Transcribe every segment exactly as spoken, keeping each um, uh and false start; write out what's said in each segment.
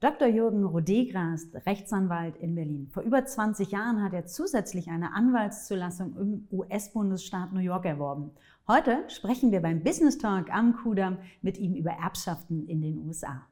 Doktor Jürgen Rodegra ist Rechtsanwalt in Berlin. Vor über zwanzig Jahren hat er zusätzlich eine Anwaltszulassung im U S-Bundesstaat New York erworben. Heute sprechen wir beim Business Talk am Kudamm mit ihm über Erbschaften in den U S A.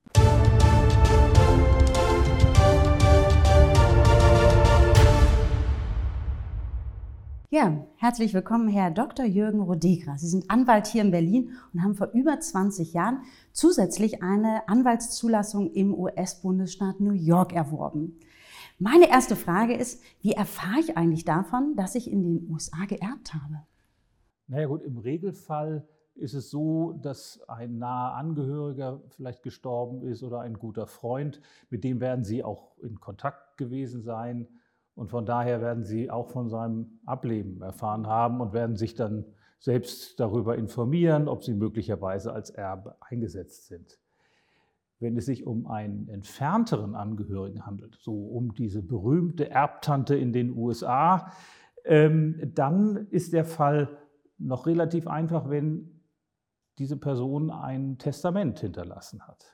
Ja, herzlich willkommen, Herr Doktor Jürgen Rodegra. Sie sind Anwalt hier in Berlin und haben vor über zwanzig Jahren zusätzlich eine Anwaltszulassung im U S-Bundesstaat New York erworben. Meine erste Frage ist, wie erfahre ich eigentlich davon, dass ich in den U S A geerbt habe? Naja gut, im Regelfall ist es so, dass ein naher Angehöriger vielleicht gestorben ist oder ein guter Freund, mit dem werden Sie auch in Kontakt gewesen sein. Und von daher werden Sie auch von seinem Ableben erfahren haben und werden sich dann selbst darüber informieren, ob Sie möglicherweise als Erbe eingesetzt sind. Wenn es sich um einen entfernteren Angehörigen handelt, so um diese berühmte Erbtante in den U S A, ähm, dann ist der Fall noch relativ einfach, wenn diese Person ein Testament hinterlassen hat.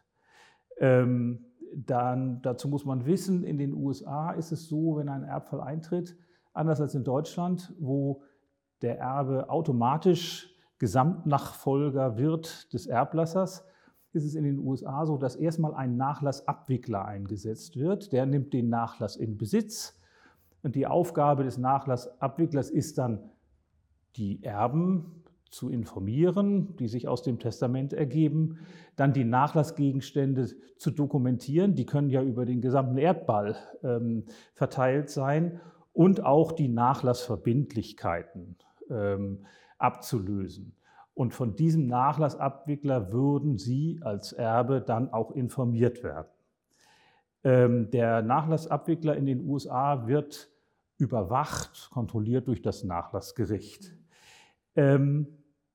Ähm, Dann, dazu muss man wissen, in den U S A ist es so, wenn ein Erbfall eintritt, anders als in Deutschland, wo der Erbe automatisch Gesamtnachfolger wird des Erblassers, ist es in den U S A so, dass erstmal ein Nachlassabwickler eingesetzt wird. Der nimmt den Nachlass in Besitz und die Aufgabe des Nachlassabwicklers ist dann, die Erben zu informieren, die sich aus dem Testament ergeben, dann die Nachlassgegenstände zu dokumentieren, die können ja über den gesamten Erdball ähm, verteilt sein, und auch die Nachlassverbindlichkeiten ähm, abzulösen. Und von diesem Nachlassabwickler würden Sie als Erbe dann auch informiert werden. Ähm, der Nachlassabwickler in den U S A wird überwacht, kontrolliert durch das Nachlassgericht. Ähm,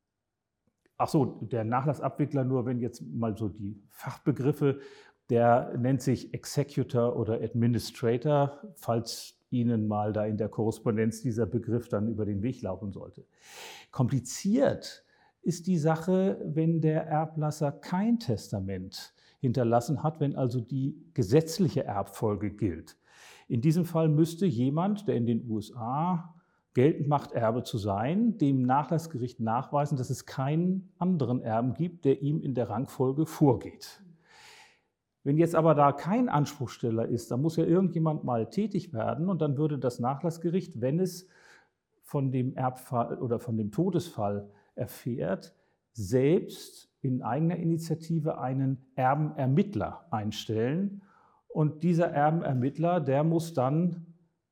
Ach so, der Nachlassabwickler, nur wenn jetzt mal so die Fachbegriffe, der nennt sich Executor oder Administrator, falls Ihnen mal da in der Korrespondenz dieser Begriff dann über den Weg laufen sollte. Kompliziert ist die Sache, wenn der Erblasser kein Testament hinterlassen hat, wenn also die gesetzliche Erbfolge gilt. In diesem Fall müsste jemand, der in den U S A geltend macht, Erbe zu sein, dem Nachlassgericht nachweisen, dass es keinen anderen Erben gibt, der ihm in der Rangfolge vorgeht. Wenn jetzt aber da kein Anspruchsteller ist, dann muss ja irgendjemand mal tätig werden und dann würde das Nachlassgericht, wenn es von dem Erbfall oder von dem Todesfall erfährt, selbst in eigener Initiative einen Erbenermittler einstellen. Und dieser Erbenermittler, der muss dann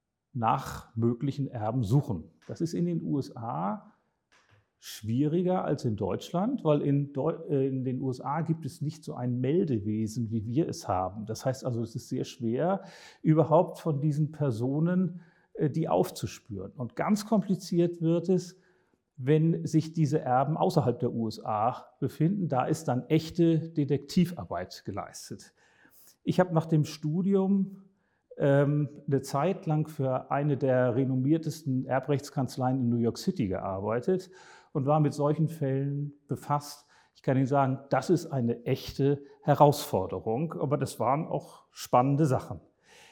nach möglichen Erben suchen. Das ist in den U S A schwieriger als in Deutschland, weil in, Deu in den U S A gibt es nicht so ein Meldewesen, wie wir es haben. Das heißt also, es ist sehr schwer, überhaupt von diesen Personen äh, die aufzuspüren. Und ganz kompliziert wird es, wenn sich diese Erben außerhalb der U S A befinden. Da ist dann echte Detektivarbeit geleistet. Ich habe nach dem Studium eine Zeit lang für eine der renommiertesten Erbrechtskanzleien in New York City gearbeitet und war mit solchen Fällen befasst. Ich kann Ihnen sagen, das ist eine echte Herausforderung, aber das waren auch spannende Sachen.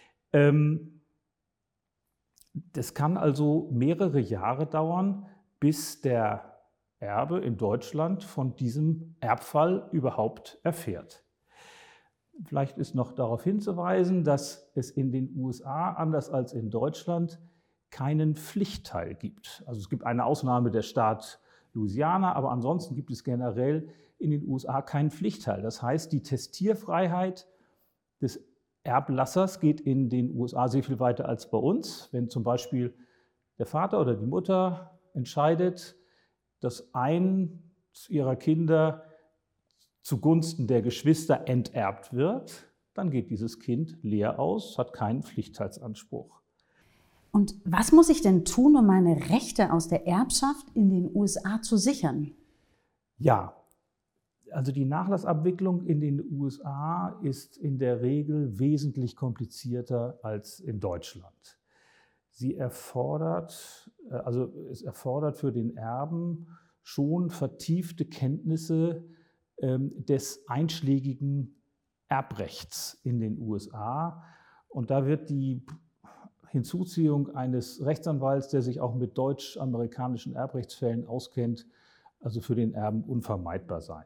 Das kann also mehrere Jahre dauern, bis der Erbe in Deutschland von diesem Erbfall überhaupt erfährt. Vielleicht ist noch darauf hinzuweisen, dass es in den U S A, anders als in Deutschland, keinen Pflichtteil gibt. Also es gibt eine Ausnahme, der Staat Louisiana, aber ansonsten gibt es generell in den U S A keinen Pflichtteil. Das heißt, die Testierfreiheit des Erblassers geht in den U S A sehr viel weiter als bei uns. Wenn zum Beispiel der Vater oder die Mutter entscheidet, dass eins ihrer Kinder zugunsten der Geschwister enterbt wird, dann geht dieses Kind leer aus, hat keinen Pflichtteilsanspruch. Und was muss ich denn tun, um meine Rechte aus der Erbschaft in den U S A zu sichern? Ja, also die Nachlassabwicklung in den U S A ist in der Regel wesentlich komplizierter als in Deutschland. Sie erfordert, also es erfordert für den Erben schon vertiefte Kenntnisse des einschlägigen Erbrechts in den U S A. Und da wird die Hinzuziehung eines Rechtsanwalts, der sich auch mit deutsch-amerikanischen Erbrechtsfällen auskennt, also für den Erben unvermeidbar sein.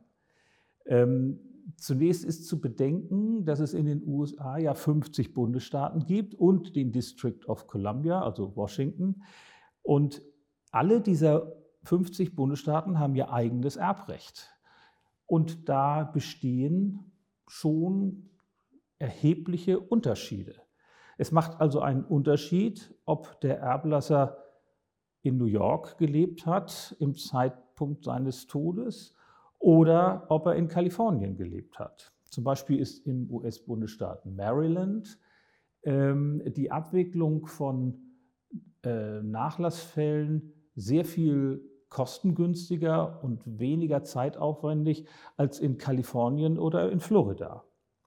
Ähm, zunächst ist zu bedenken, dass es in den U S A ja fünfzig Bundesstaaten gibt und den District of Columbia, also Washington. Und alle dieser fünfzig Bundesstaaten haben ihr eigenes Erbrecht. Und da bestehen schon erhebliche Unterschiede. Es macht also einen Unterschied, ob der Erblasser in New York gelebt hat im Zeitpunkt seines Todes oder ob er in Kalifornien gelebt hat. Zum Beispiel ist im U S-Bundesstaat Maryland ähm, die Abwicklung von äh, Nachlassfällen sehr viel kostengünstiger und weniger zeitaufwendig als in Kalifornien oder in Florida.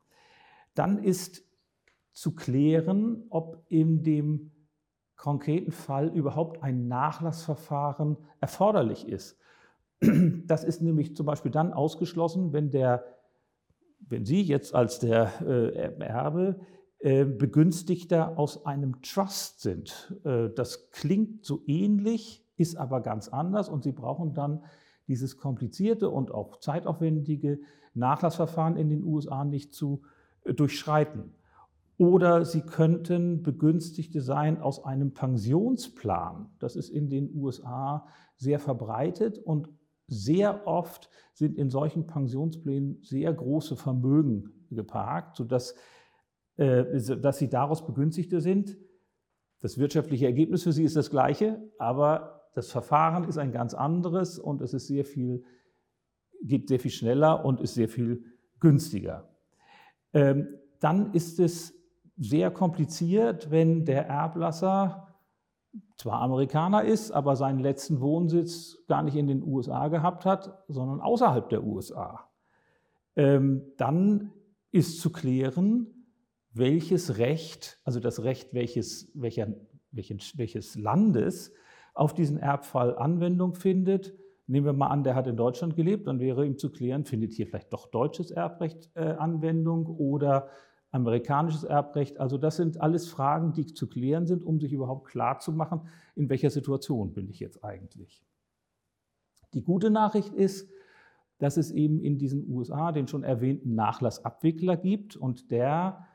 Dann ist zu klären, ob in dem konkreten Fall überhaupt ein Nachlassverfahren erforderlich ist. Das ist nämlich zum Beispiel dann ausgeschlossen, wenn, der, wenn Sie jetzt als der äh, Erbe äh, Begünstigter aus einem Trust sind. Äh, das klingt so ähnlich, ist aber ganz anders und Sie brauchen dann dieses komplizierte und auch zeitaufwendige Nachlassverfahren in den U S A nicht zu äh, durchschreiten. Oder Sie könnten Begünstigte sein aus einem Pensionsplan. Das ist in den U S A sehr verbreitet und sehr oft sind in solchen Pensionsplänen sehr große Vermögen geparkt, sodass äh, dass Sie daraus Begünstigte sind. Das wirtschaftliche Ergebnis für Sie ist das gleiche, aber das Verfahren ist ein ganz anderes und es ist sehr viel, geht sehr viel schneller und ist sehr viel günstiger. Ähm, dann ist es sehr kompliziert, wenn der Erblasser zwar Amerikaner ist, aber seinen letzten Wohnsitz gar nicht in den U S A gehabt hat, sondern außerhalb der U S A. Ähm, dann ist zu klären, welches Recht, also das Recht welches, welcher, welches, welches Landes auf diesen Erbfall Anwendung findet. Nehmen wir mal an, der hat in Deutschland gelebt, dann wäre ihm zu klären, findet hier vielleicht doch deutsches Erbrecht äh, Anwendung oder amerikanisches Erbrecht. Also das sind alles Fragen, die zu klären sind, um sich überhaupt klarzumachen, in welcher Situation bin ich jetzt eigentlich. Die gute Nachricht ist, dass es eben in diesen U S A den schon erwähnten Nachlassabwickler gibt und der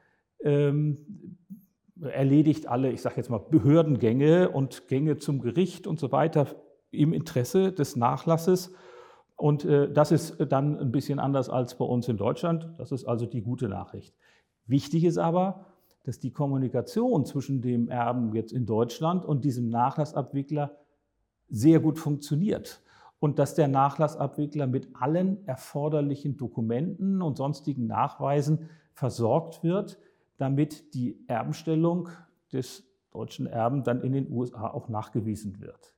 ähm, erledigt alle, ich sage jetzt mal, Behördengänge und Gänge zum Gericht und so weiter im Interesse des Nachlasses. Und äh, das ist dann ein bisschen anders als bei uns in Deutschland. Das ist also die gute Nachricht. Wichtig ist aber, dass die Kommunikation zwischen dem Erben jetzt in Deutschland und diesem Nachlassabwickler sehr gut funktioniert und dass der Nachlassabwickler mit allen erforderlichen Dokumenten und sonstigen Nachweisen versorgt wird, damit die Erbenstellung des deutschen Erben dann in den U S A auch nachgewiesen wird.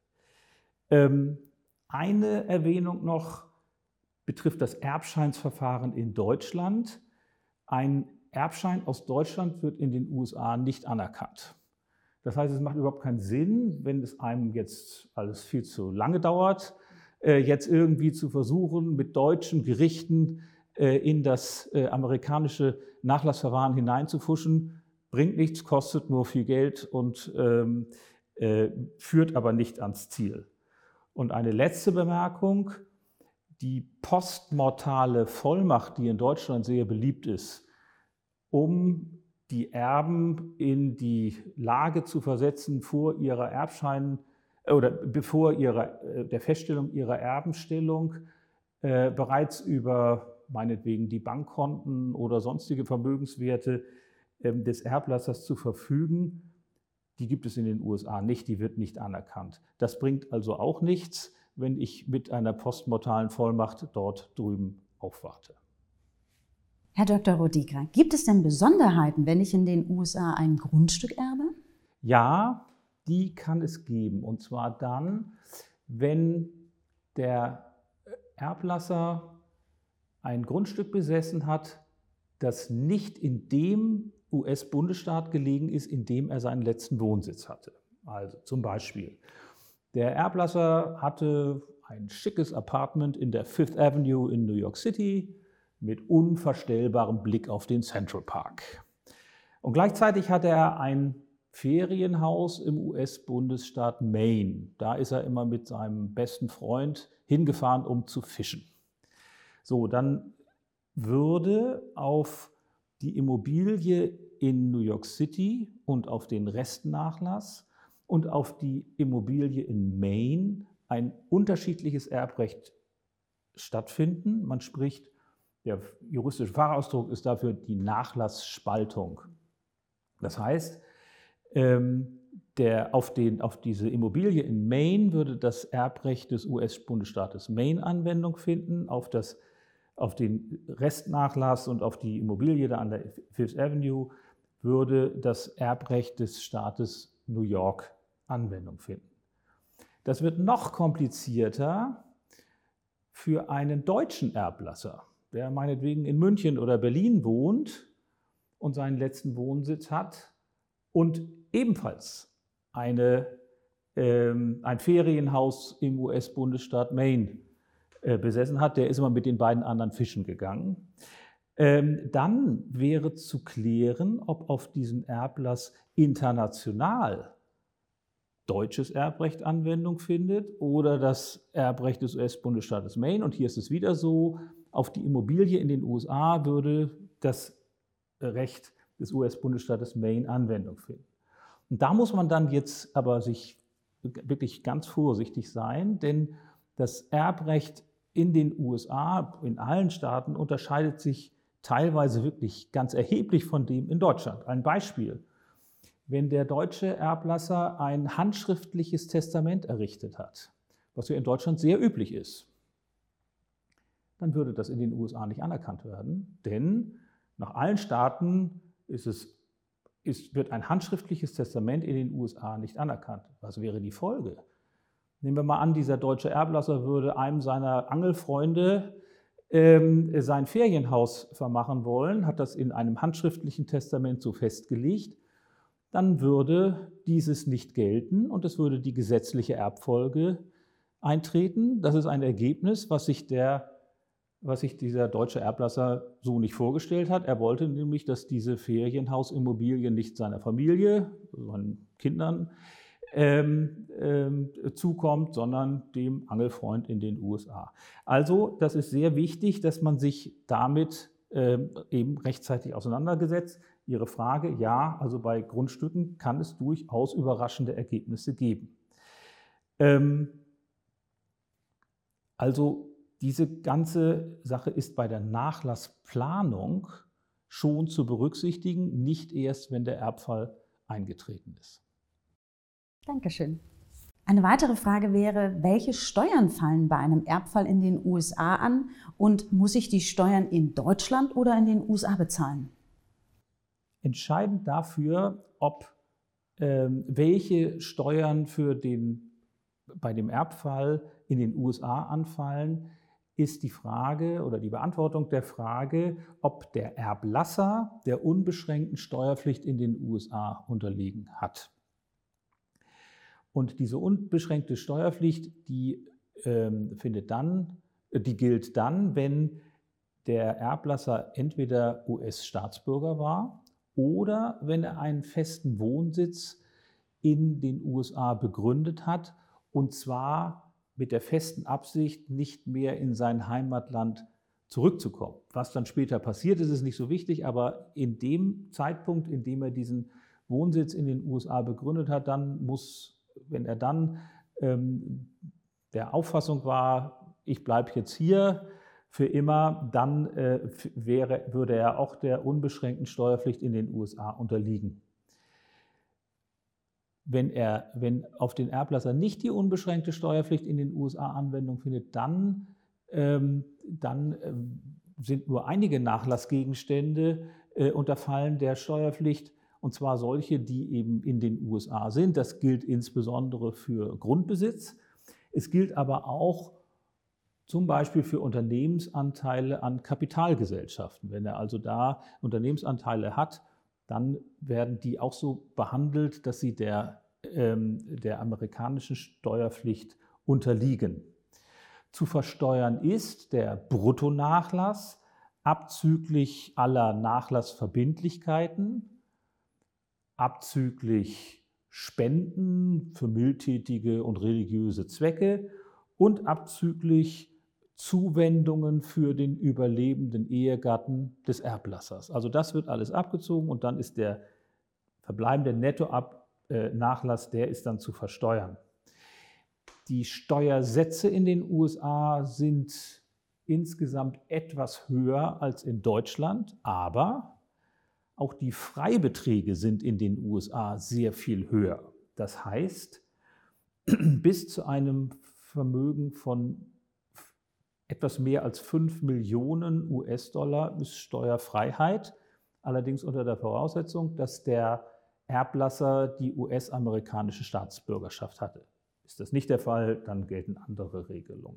Ähm, eine Erwähnung noch betrifft das Erbscheinsverfahren in Deutschland. Ein Erbschein aus Deutschland wird in den U S A nicht anerkannt. Das heißt, es macht überhaupt keinen Sinn, wenn es einem jetzt alles viel zu lange dauert, jetzt irgendwie zu versuchen, mit deutschen Gerichten in das amerikanische Nachlassverfahren hineinzufuschen. Bringt nichts, kostet nur viel Geld und ähm, äh, führt aber nicht ans Ziel. Und eine letzte Bemerkung: Die postmortale Vollmacht, die in Deutschland sehr beliebt ist, um die Erben in die Lage zu versetzen, vor ihrer Erbschein oder bevor ihrer, der Feststellung ihrer Erbenstellung äh, bereits über meinetwegen die Bankkonten oder sonstige Vermögenswerte äh, des Erblassers zu verfügen, die gibt es in den U S A nicht, die wird nicht anerkannt. Das bringt also auch nichts, wenn ich mit einer postmortalen Vollmacht dort drüben aufwarte. Herr Doktor Rodigra, gibt es denn Besonderheiten, wenn ich in den U S A ein Grundstück erbe? Ja, die kann es geben. Und zwar dann, wenn der Erblasser ein Grundstück besessen hat, das nicht in dem U S-Bundesstaat gelegen ist, in dem er seinen letzten Wohnsitz hatte. Also zum Beispiel, der Erblasser hatte ein schickes Apartment in der Fifth Avenue in New York City mit unvorstellbarem Blick auf den Central Park. Und gleichzeitig hat er ein Ferienhaus im U S-Bundesstaat Maine. Da ist er immer mit seinem besten Freund hingefahren, um zu fischen. So, dann würde auf die Immobilie in New York City und auf den Restnachlass und auf die Immobilie in Maine ein unterschiedliches Erbrecht stattfinden. Man spricht, der juristische Fachausdruck ist dafür die Nachlassspaltung. Das heißt, ähm, der, auf, den, auf diese Immobilie in Maine würde das Erbrecht des U S-Bundesstaates Maine Anwendung finden, auf, das, auf den Restnachlass und auf die Immobilie da an der Fifth Avenue würde das Erbrecht des Staates New York Anwendung finden. Das wird noch komplizierter für einen deutschen Erblasser, der meinetwegen in München oder Berlin wohnt und seinen letzten Wohnsitz hat und ebenfalls eine, ähm, ein Ferienhaus im U S-Bundesstaat Maine äh, besessen hat. Der ist immer mit den beiden anderen fischen gegangen. Ähm, dann wäre zu klären, ob auf diesen Erblass international deutsches Erbrecht Anwendung findet oder das Erbrecht des U S-Bundesstaates Maine. Und hier ist es wieder so, auf die Immobilie in den U S A würde das Recht des U S-Bundesstaates Maine Anwendung finden. Und da muss man dann jetzt aber sich wirklich ganz vorsichtig sein, denn das Erbrecht in den U S A, in allen Staaten, unterscheidet sich teilweise wirklich ganz erheblich von dem in Deutschland. Ein Beispiel: Wenn der deutsche Erblasser ein handschriftliches Testament errichtet hat, was ja in Deutschland sehr üblich ist, dann würde das in den U S A nicht anerkannt werden, denn nach allen Staaten ist es, ist, wird ein handschriftliches Testament in den U S A nicht anerkannt. Was wäre die Folge? Nehmen wir mal an, dieser deutsche Erblasser würde einem seiner Angelfreunde ähm, sein Ferienhaus vermachen wollen, hat das in einem handschriftlichen Testament so festgelegt, dann würde dieses nicht gelten und es würde die gesetzliche Erbfolge eintreten. Das ist ein Ergebnis, was sich, der, was sich dieser deutsche Erblasser so nicht vorgestellt hat. Er wollte nämlich, dass diese Ferienhausimmobilie nicht seiner Familie, seinen Kindern, ähm, ähm, zukommt, sondern dem Angelfreund in den U S A. Also das ist sehr wichtig, dass man sich damit ähm, eben rechtzeitig auseinandergesetzt. Ihre Frage, ja, also bei Grundstücken kann es durchaus überraschende Ergebnisse geben. Ähm, also diese ganze Sache ist bei der Nachlassplanung schon zu berücksichtigen, nicht erst, wenn der Erbfall eingetreten ist. Dankeschön. Eine weitere Frage wäre, welche Steuern fallen bei einem Erbfall in den U S A an und muss ich die Steuern in Deutschland oder in den U S A bezahlen? Entscheidend dafür, ob ähm, welche Steuern für den, bei dem Erbfall in den U S A anfallen, ist die Frage oder die Beantwortung der Frage, ob der Erblasser der unbeschränkten Steuerpflicht in den U S A unterliegen hat. Und diese unbeschränkte Steuerpflicht, die, ähm, findet dann, die gilt dann, wenn der Erblasser entweder U S-Staatsbürger war oder wenn er einen festen Wohnsitz in den U S A begründet hat, und zwar mit der festen Absicht, nicht mehr in sein Heimatland zurückzukommen. Was dann später passiert ist, ist nicht so wichtig, aber in dem Zeitpunkt, in dem er diesen Wohnsitz in den U S A begründet hat, dann muss, wenn er dann ähm, der Auffassung war, ich bleibe jetzt hier für immer, dann äh, wäre, würde er auch der unbeschränkten Steuerpflicht in den U S A unterliegen. Wenn, er, wenn auf den Erblasser nicht die unbeschränkte Steuerpflicht in den U S A Anwendung findet, dann, ähm, dann ähm, sind nur einige Nachlassgegenstände äh, unterfallen der Steuerpflicht, und zwar solche, die eben in den U S A sind. Das gilt insbesondere für Grundbesitz. Es gilt aber auch zum Beispiel für Unternehmensanteile an Kapitalgesellschaften. Wenn er also da Unternehmensanteile hat, dann werden die auch so behandelt, dass sie der, ähm, der amerikanischen Steuerpflicht unterliegen. Zu versteuern ist der Bruttonachlass, abzüglich aller Nachlassverbindlichkeiten, abzüglich Spenden für mildtätige und religiöse Zwecke und abzüglich Zuwendungen für den überlebenden Ehegatten des Erblassers. Also das wird alles abgezogen und dann ist der verbleibende Nettonachlass, der ist dann zu versteuern. Die Steuersätze in den U S A sind insgesamt etwas höher als in Deutschland, aber auch die Freibeträge sind in den U S A sehr viel höher. Das heißt, bis zu einem Vermögen von etwas mehr als fünf Millionen U S-Dollar ist Steuerfreiheit, allerdings unter der Voraussetzung, dass der Erblasser die U S-amerikanische Staatsbürgerschaft hatte. Ist das nicht der Fall, dann gelten andere Regelungen.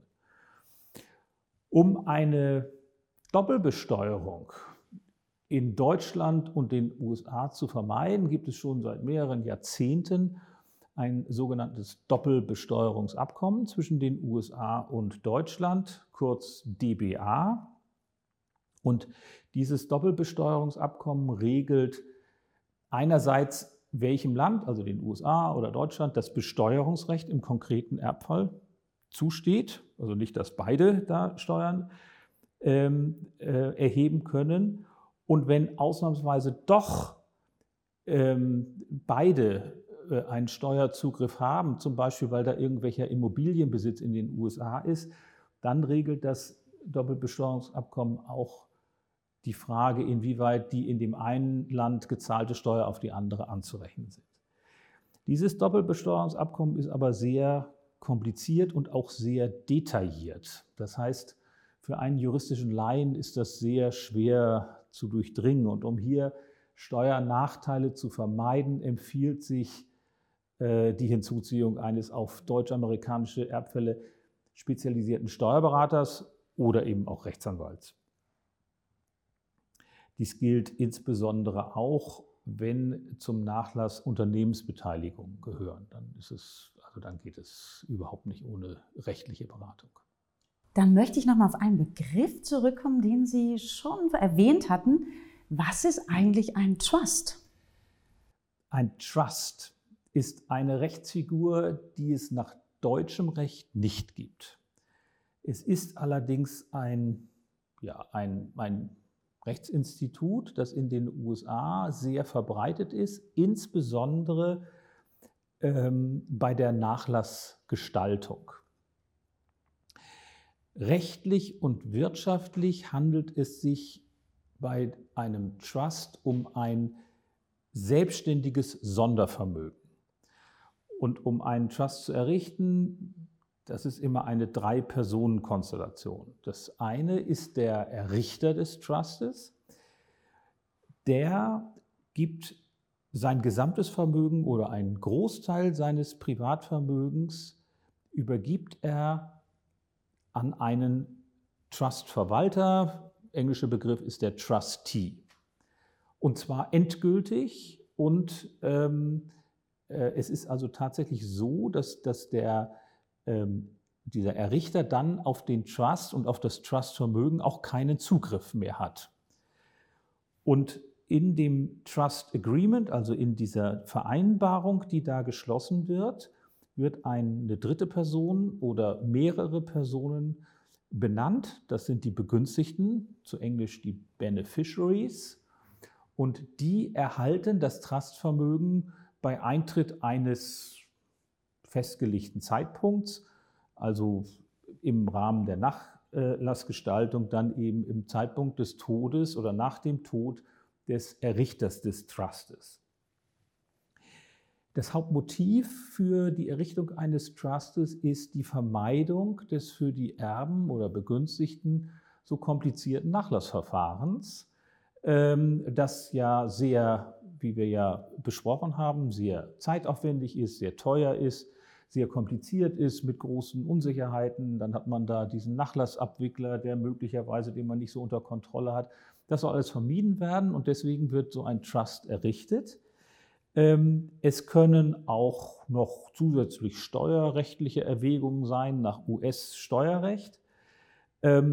Um eine Doppelbesteuerung in Deutschland und den U S A zu vermeiden, gibt es schon seit mehreren Jahrzehnten ein sogenanntes Doppelbesteuerungsabkommen zwischen den U S A und Deutschland, kurz D B A. Und dieses Doppelbesteuerungsabkommen regelt einerseits, welchem Land, also den U S A oder Deutschland, das Besteuerungsrecht im konkreten Erbfall zusteht, also nicht, dass beide da Steuern ähm, äh, erheben können. Und wenn ausnahmsweise doch ähm, beide äh, einen Steuerzugriff haben, zum Beispiel weil da irgendwelcher Immobilienbesitz in den U S A ist, dann regelt das Doppelbesteuerungsabkommen auch die Frage, inwieweit die in dem einen Land gezahlte Steuer auf die andere anzurechnen sind. Dieses Doppelbesteuerungsabkommen ist aber sehr kompliziert und auch sehr detailliert. Das heißt, für einen juristischen Laien ist das sehr schwer zu durchdringen. Und um hier Steuernachteile zu vermeiden, empfiehlt sich äh, die Hinzuziehung eines auf deutsch-amerikanische Erbfälle spezialisierten Steuerberaters oder eben auch Rechtsanwalts. Dies gilt insbesondere auch, wenn zum Nachlass Unternehmensbeteiligungen gehören. Dann ist es, also dann geht es überhaupt nicht ohne rechtliche Beratung. Dann möchte ich noch mal auf einen Begriff zurückkommen, den Sie schon erwähnt hatten. Was ist eigentlich ein Trust? Ein Trust ist eine Rechtsfigur, die es nach deutschem Recht nicht gibt. Es ist allerdings ein, ja, ein, ein Rechtsinstitut, das in den U S A sehr verbreitet ist, insbesondere ähm, bei der Nachlassgestaltung. Rechtlich und wirtschaftlich handelt es sich bei einem Trust um ein selbstständiges Sondervermögen. Und um einen Trust zu errichten, das ist immer eine Drei-Personen-Konstellation. Das eine ist der Errichter des Trustes. Der gibt sein gesamtes Vermögen oder einen Großteil seines Privatvermögens, übergibt er an einen Trustverwalter. Englischer Begriff ist der Trustee. Und zwar endgültig. Und ähm, äh, es ist also tatsächlich so, dass, dass der dieser Errichter dann auf den Trust und auf das Trustvermögen auch keinen Zugriff mehr hat. Und in dem Trust Agreement, also in dieser Vereinbarung, die da geschlossen wird, wird eine dritte Person oder mehrere Personen benannt. Das sind die Begünstigten, zu Englisch die Beneficiaries. Und die erhalten das Trustvermögen bei Eintritt eines festgelegten Zeitpunkts, also im Rahmen der Nachlassgestaltung, dann eben im Zeitpunkt des Todes oder nach dem Tod des Errichters des Trustes. Das Hauptmotiv für die Errichtung eines Trustes ist die Vermeidung des für die Erben oder Begünstigten so komplizierten Nachlassverfahrens, das ja sehr, wie wir ja besprochen haben, sehr zeitaufwendig ist, sehr teuer ist, sehr kompliziert ist mit großen Unsicherheiten. Dann hat man da diesen Nachlassabwickler, der möglicherweise, den man nicht so unter Kontrolle hat. Das soll alles vermieden werden und deswegen wird so ein Trust errichtet. Es können auch noch zusätzlich steuerrechtliche Erwägungen sein nach U S-Steuerrecht.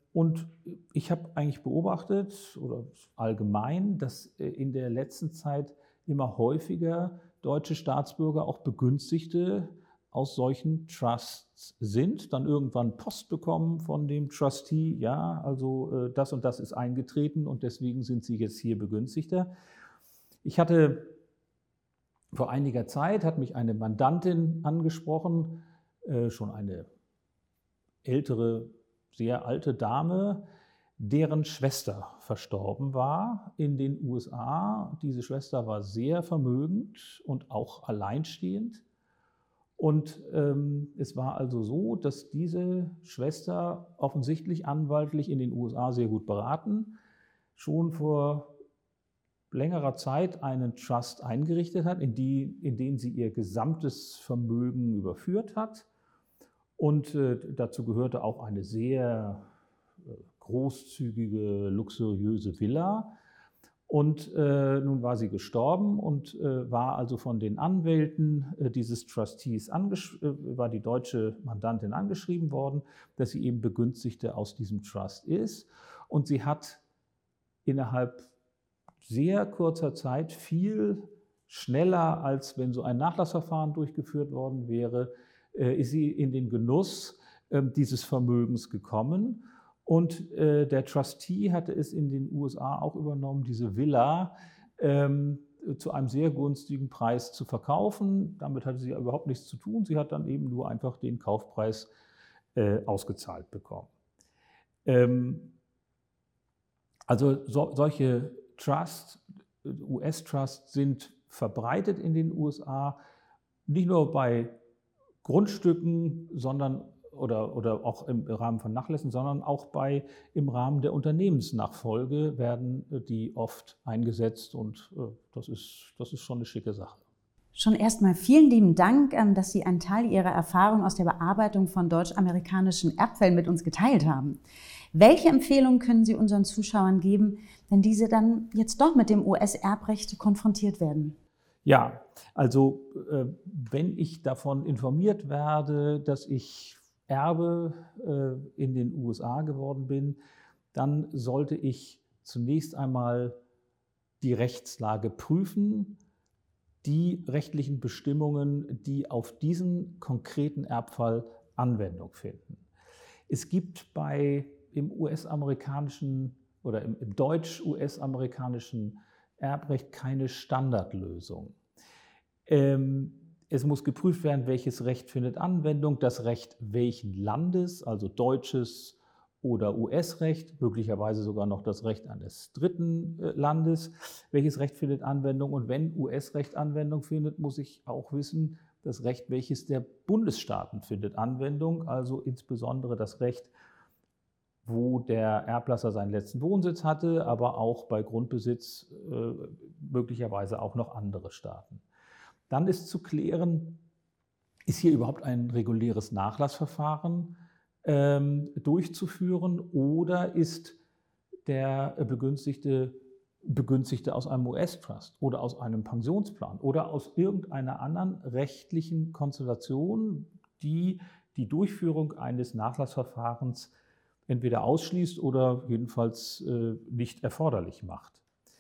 Und ich habe eigentlich beobachtet, oder allgemein, dass in der letzten Zeit immer häufiger deutsche Staatsbürger, auch Begünstigte, aus solchen Trusts sind, dann irgendwann Post bekommen von dem Trustee, ja, also äh, das und das ist eingetreten und deswegen sind Sie jetzt hier Begünstigter. Ich hatte vor einiger Zeit, hat mich eine Mandantin angesprochen, äh, schon eine ältere, sehr alte Dame, deren Schwester verstorben war in den U S A. Diese Schwester war sehr vermögend und auch alleinstehend. Und ähm, es war also so, dass diese Schwester offensichtlich anwaltlich in den U S A sehr gut beraten, schon vor längerer Zeit einen Trust eingerichtet hat, in, die, in den sie ihr gesamtes Vermögen überführt hat. Und äh, dazu gehörte auch eine sehr äh, großzügige, luxuriöse Villa. Und äh, nun war sie gestorben und äh, war also von den Anwälten äh, dieses Trustees, angesch- äh, war die deutsche Mandantin angeschrieben worden, dass sie eben Begünstigte aus diesem Trust ist. Und sie hat innerhalb sehr kurzer Zeit, viel schneller, als wenn so ein Nachlassverfahren durchgeführt worden wäre, äh, ist sie in den Genuss äh, dieses Vermögens gekommen. Und äh, der Trustee hatte es in den U S A auch übernommen, diese Villa ähm, zu einem sehr günstigen Preis zu verkaufen. Damit hatte sie überhaupt nichts zu tun. Sie hat dann eben nur einfach den Kaufpreis äh, ausgezahlt bekommen. Ähm, also so, solche Trusts, U S-Trusts sind verbreitet in den U S A, nicht nur bei Grundstücken, sondern Oder, oder auch im Rahmen von Nachlässen, sondern auch bei, im Rahmen der Unternehmensnachfolge werden die oft eingesetzt und äh, das ist, das ist schon eine schicke Sache. Schon erstmal vielen lieben Dank, dass Sie einen Teil Ihrer Erfahrung aus der Bearbeitung von deutsch-amerikanischen Erbfällen mit uns geteilt haben. Welche Empfehlungen können Sie unseren Zuschauern geben, wenn diese dann jetzt doch mit dem U S-Erbrecht konfrontiert werden? Ja, also äh, wenn ich davon informiert werde, dass ich Erbe äh, in den U S A geworden bin, dann sollte ich zunächst einmal die Rechtslage prüfen, die rechtlichen Bestimmungen, die auf diesen konkreten Erbfall Anwendung finden. Es gibt bei im U S-amerikanischen oder im, im deutsch-U S-amerikanischen Erbrecht keine Standardlösung. Ähm, Es muss geprüft werden, welches Recht findet Anwendung, das Recht welchen Landes, also deutsches oder U S-Recht, möglicherweise sogar noch das Recht eines dritten Landes, welches Recht findet Anwendung. Und wenn U S-Recht Anwendung findet, muss ich auch wissen, das Recht welches der Bundesstaaten findet Anwendung, also insbesondere das Recht, wo der Erblasser seinen letzten Wohnsitz hatte, aber auch bei Grundbesitz äh, möglicherweise auch noch andere Staaten. Dann ist zu klären, ist hier überhaupt ein reguläres Nachlassverfahren ähm, durchzuführen oder ist der Begünstigte Begünstigte aus einem U S-Trust oder aus einem Pensionsplan oder aus irgendeiner anderen rechtlichen Konstellation, die die Durchführung eines Nachlassverfahrens entweder ausschließt oder jedenfalls äh, nicht erforderlich macht.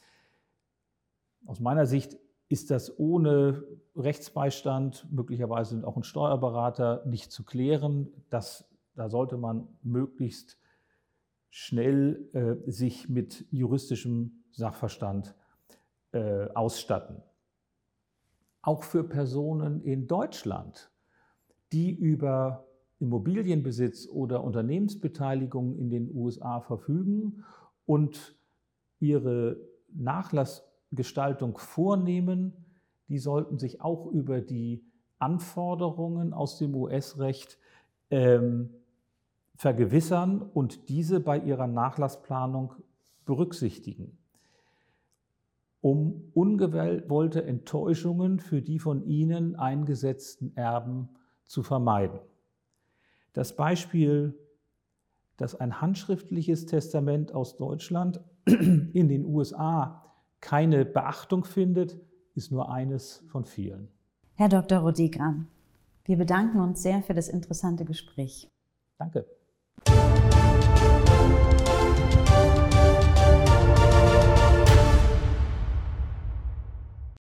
Aus meiner Sicht ist das ohne Rechtsbeistand, möglicherweise auch ein Steuerberater, nicht zu klären. Das, da sollte man möglichst schnell äh, sich mit juristischem Sachverstand äh, ausstatten. Auch für Personen in Deutschland, die über Immobilienbesitz oder Unternehmensbeteiligung in den U S A verfügen und ihre Nachlassgestaltung vornehmen, die sollten sich auch über die Anforderungen aus dem U S-Recht ähm, vergewissern und diese bei ihrer Nachlassplanung berücksichtigen, um ungewollte Enttäuschungen für die von ihnen eingesetzten Erben zu vermeiden. Das Beispiel, dass ein handschriftliches Testament aus Deutschland in den U S A keine Beachtung findet, ist nur eines von vielen. Herr Doktor Rodigra, wir bedanken uns sehr für das interessante Gespräch. Danke.